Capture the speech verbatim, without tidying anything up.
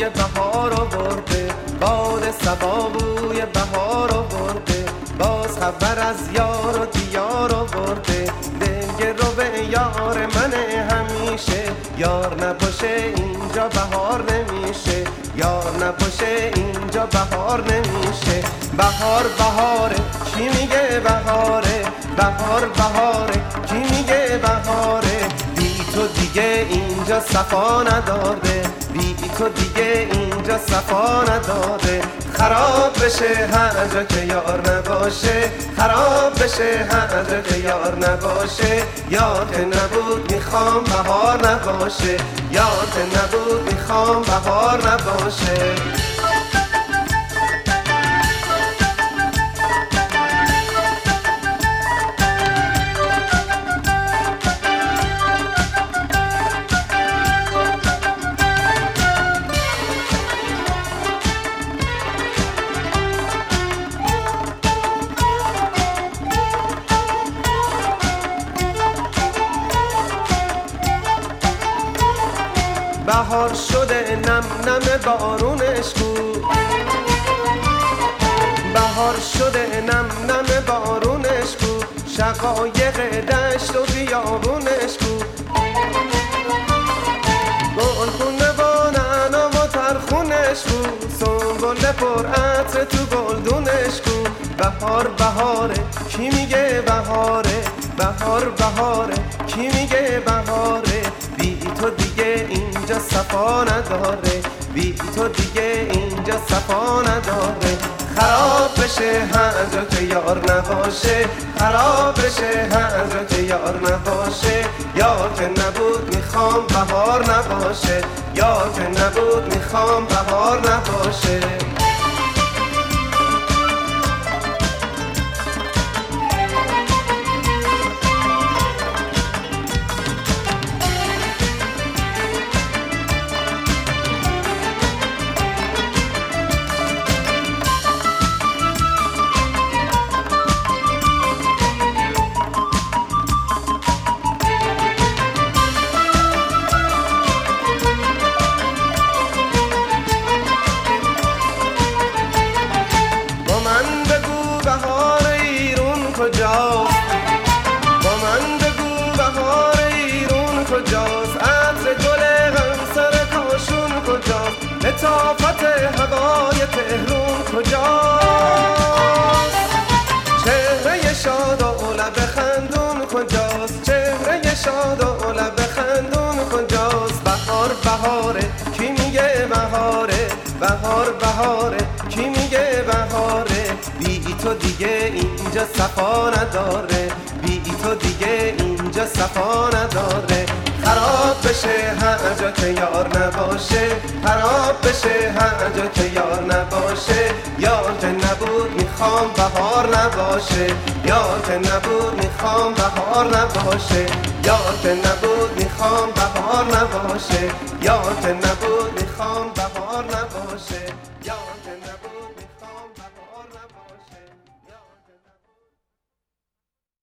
بوی بهار آورده، باد صبا بوی بهار آورده، باز خبر از یار و دیار آورده. دلگرو به یار من همیشه، یار نباشه اینجا بهار نمیشه، یار نباشه اینجا بهار نمیشه. بهار بهاره کی میگه بهاره، بهار بهاره کی میگه بهاره. بی تو دیگه اینجا صفا نداره، بی تو دیگه اینجا صفا نداره. خراب بشه هر جا که یار نباشه، خراب بشه هر جا که یار نباشه. یار که نبود میخوام بهار نباشه، یار که نبود میخوام بهار نباشه. بهار شده نم نم بارونش کو، بهار شده نم نم بارونش کو. شقایق دشت و بیابونش کو، گلخونه و نعنا و ترخونش کو. سنبل پر عطر تو گلدونش کو. بهار بهاره کی میگه بهاره، بهار بهاره کی میگه بهاره. بی تو دیگه اینجا صفا نداره، بی تو دیگه اینجا صفا نداره. خراب بشه هر جا که یار نباشه، خراب بشه هر جا که یار نباشه. یار که نبود میخوام بهار نباشه، یار که نبود میخوام بهار نباشه. کجاست؟ با من بگو بهار ایرون کجاست؟ عطر گل غمسر کاشون کجاست؟ لطافت هوای تهرون کجاست؟ چهره شاد و لب خندون کجاست؟ چهره شاد و لب خندون کجاست؟ بهار بهاره کی میگه بهاره، بهار بهاره کی میگه بهاره. بی تو دیگه اینجا صفا نداره، بی تو دیگه اینجا صفا نداره. خراب بشه هر جا که یار نباشه، خراب بشه هر جا که یار نباشه. یار که نبود میخوام بهار نباشه، یار که نبود میخوام بهار نباشه، یار که نبود میخوام بهار نباشه، یار که نبود